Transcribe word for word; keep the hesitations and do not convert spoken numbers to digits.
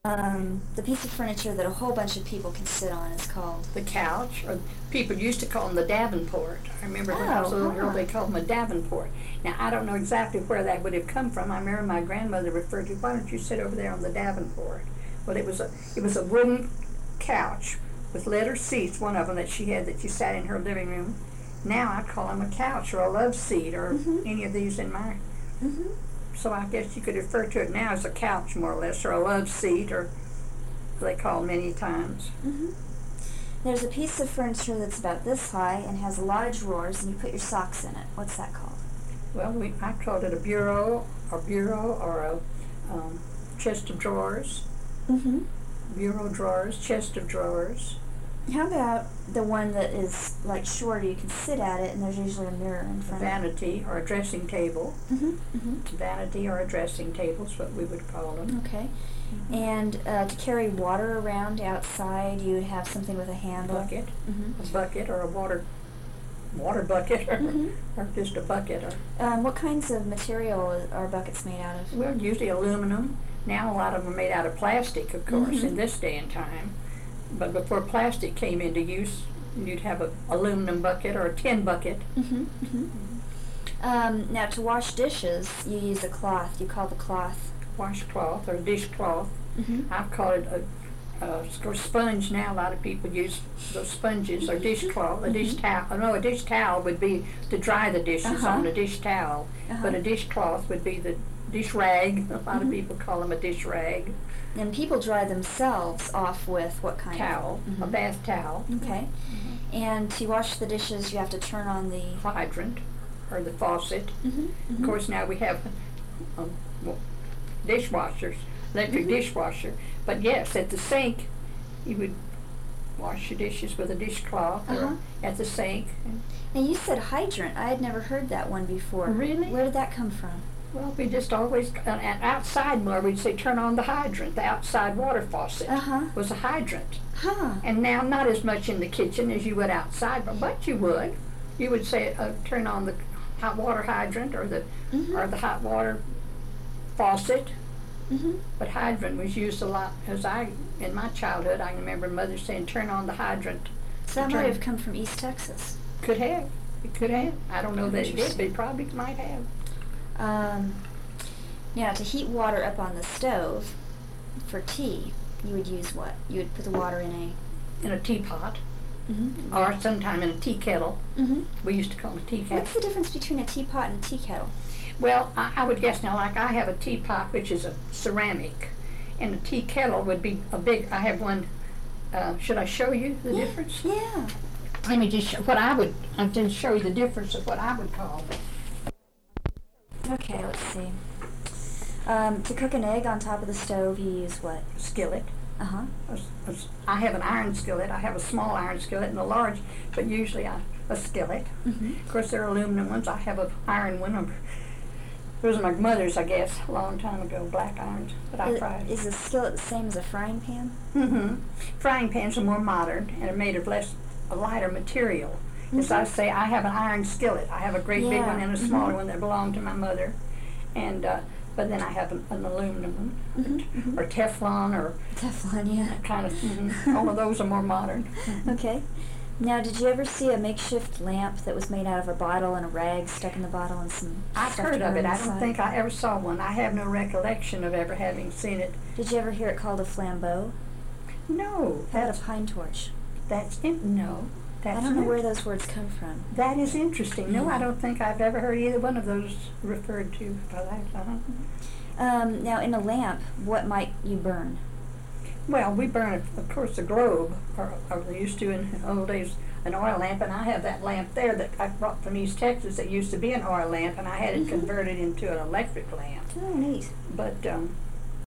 Um, the piece of furniture that a whole bunch of people can sit on is called? The couch, or people used to call them the Davenport. I remember when I was a little Oh, girl, huh. they called them a Davenport. Now, I don't know exactly where that would have come from. I remember my grandmother referred to, why don't you sit over there on the Davenport? Well, it was a, it was a wooden couch with leather seats, one of them that she had that you sat in her living room. Now I'd call them a couch or a love seat or Mhm. any of these in my, Mm-hmm. so I guess you could refer to it now as a couch more or less, or a love seat, or they call many times. Mm-hmm. There's a piece of furniture that's about this high and has a lot of drawers, and you put your socks in it. What's that called? Well, we, I called it a bureau, or bureau, or a um, chest of drawers. Mm-hmm. Bureau drawers, chest of drawers. How about the one that is like shorter? You can sit at it, and there's usually a mirror in A front vanity or a dressing table. of it. Mm-hmm. Mm-hmm. Vanity or a dressing table is what we would call them. Okay. Mm-hmm. And uh, to carry water around outside, you would have something with a handle. Bucket, Mm-hmm. a bucket, or a water water bucket, or, Mhm. or just a bucket. Or, Um, what kinds of material are buckets made out of? well, usually aluminum. Now a lot of them are made out of plastic, of course, Mhm. in this day and time. But before plastic came into use, you'd have a aluminum bucket or a tin bucket. Mm-hmm. Mm-hmm. Um, now, to wash dishes, you use a cloth. You call the cloth. Washcloth or dishcloth. Mm-hmm. I've called it a, a sc- sponge now. A lot of people use those sponges or dishcloth. A dish towel. Oh, no, a dish towel would be to dry the dishes Uh-huh. on a dish towel. Uh-huh. But a dishcloth would be the dish rag. A lot of Mhm. people call them a dish rag. And people dry themselves off with what kind Towel, of? a Mhm. bath towel. Okay. And to wash the dishes, you have to turn on the. Hydrant or the faucet. Mm-hmm. Of course, now we have um, well, dishwashers, electric Mhm. dishwasher. But yes, at the sink, you would wash your dishes with a dishcloth Uh-huh. or at the sink. Now you said hydrant. I had never heard that one before. Really? Where did that come from? Well, we just always, uh, and outside more, we'd say turn on the hydrant. The outside water faucet Uh-huh. was a hydrant. Huh. And now not as much in the kitchen as you would outside, but, but you would. You would say uh, turn on the hot water hydrant or the Mhm. or the hot water faucet. Mm-hmm. But hydrant was used a lot as I in my childhood. I remember mother saying turn on the hydrant. So that Turn- might have come from East Texas. Could have. It could have. I don't know that it did, Interesting. but it probably might have. Um, now, to heat water up on the stove for tea, you would use what? You would put the water in a. In a teapot Mm-hmm. or sometime in a tea kettle. Mm-hmm. We used to call it a tea kettle. What's the difference between a teapot and a tea kettle? Well, I, I would guess now, like I have a teapot, which is a ceramic, and a tea kettle would be a big. I have one. Uh, should I show you the Yeah, difference? Yeah. Let me just show what I would. I'm going to show you the difference of what I would call. Okay, let's see. Um, to cook an egg on top of the stove, you use what? Skillet. Uh-huh. A s- a s- I have an iron skillet. I have a small iron skillet and a large, but usually I, a skillet. Mm-hmm. Of course, there are aluminum ones. I have an iron one. Um, Those are my mother's, I guess, a long time ago, black irons. But I Is, tried. is the skillet the same as a frying pan? Mm-hmm. Frying pans are more modern and are made of less, a lighter material. As I Mhm. say, I have an iron skillet. I have a great big Yeah, one and a smaller mhm. one that belonged to my mother, and uh, but then I have an, an aluminum one, Mhm, mhm. or Teflon, or Teflon, yeah. that kind of. mhm. All of those are more modern. Okay. Now, did you ever see a makeshift lamp that was made out of a bottle and a rag stuck in the bottle and some I've stuff heard to of burn it. I don't inside? think I ever saw one. I have no recollection of ever having seen it. Did you ever hear it called a flambeau? No, Out that's of pine torch. that's in, no. That's I don't know not- where those words come from. That is interesting. No, Yeah. I don't think I've ever heard either one of those referred to by that. Uh-huh. Um, now, in a lamp, what might you burn? Well, we burn, of course, a globe, or, or they used to in old days, an oil lamp, and I have that lamp there that I brought from East Texas that used to be an oil lamp, and I had it Mhm. converted into an electric lamp. Oh, neat. But um,